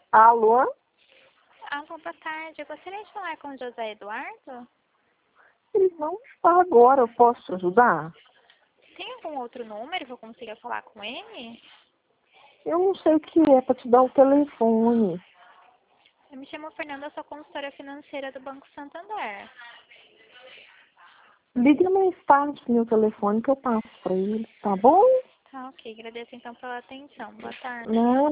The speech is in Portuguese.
Alô? Alô, boa tarde. Eu gostaria de falar com o José Eduardo. Ele não está agora, eu posso te ajudar? Tem algum outro número que eu consiga falar com ele? Eu não sei o que é para te dar o telefone. Eu me chamo Fernanda, sou consultora financeira do Banco Santander. Liga mais tarde pro meu telefone que eu passo para ele, tá bom? Tá, ok. Agradeço então pela atenção. Boa tarde. Não,